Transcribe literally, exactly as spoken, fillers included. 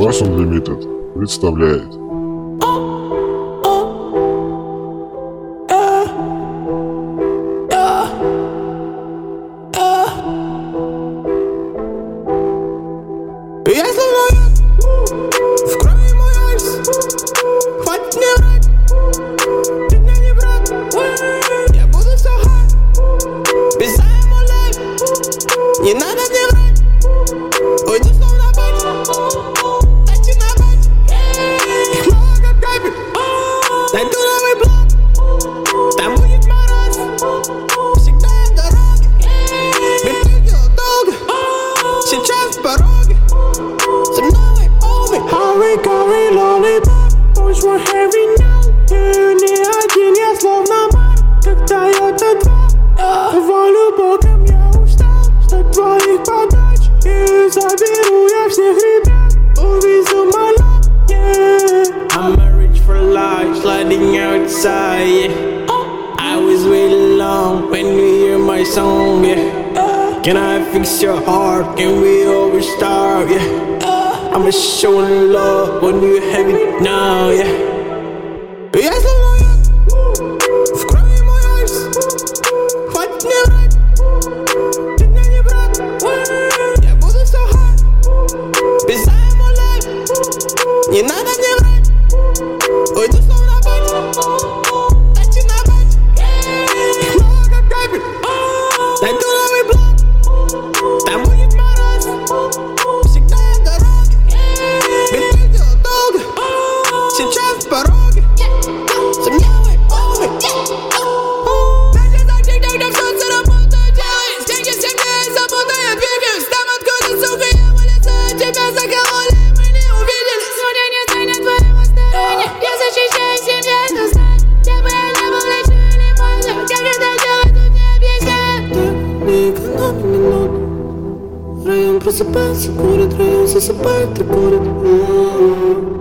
Bass Unlimited представляет. Я словно яд в крови мой айс. Хватит мне врать, ты мне не брат. Я буду so high, писаю мой лайф. Не надо мне врать, уйду словно бать. Дайте на бать, их много как капель. Найду новый блок, там будет мороз. Всегда есть дороги, биты делал долго. Сейчас в пороге со мной обе. Harry, Harry, lollipop, push my heavy now. Ты не один, я словно мар, как Toyota два. Волю боком, я устал ждать твоих подач. И заберу я всех ребят, увезу my love, yeah. I'm rich for life, sliding outside, yeah. I was waiting long when you hear my song, yeah. Can I fix your heart? Can we always start? Yeah. I'ma show love when you have it now. Yeah. Я словно яд в крови мой айс. Хватит мне врать, ты мне не брат. Я буду so high, писаю мой лайф. Не надо мне врать, уйду словно бать. Дайте на бать, их много как капель. Найду новый блок, там будет мороз. Всегда есть дороги, биты делал долго. Сейчас в пороге со мной обе. Даже так, так, так, так, солнце работу делает. Деньги в семье и забота, я двигаюсь. Там откуда, сука, я вылезаю. Тебя закололи, мы не увиделись. Сегодня не станет твоего стороне. Я защищаю себя, но знаю, где бы я не был, лечу или можно. Как это делать, тут не объясняю. Не экономи минут. Район просыпается, курит, район засыпает и курит.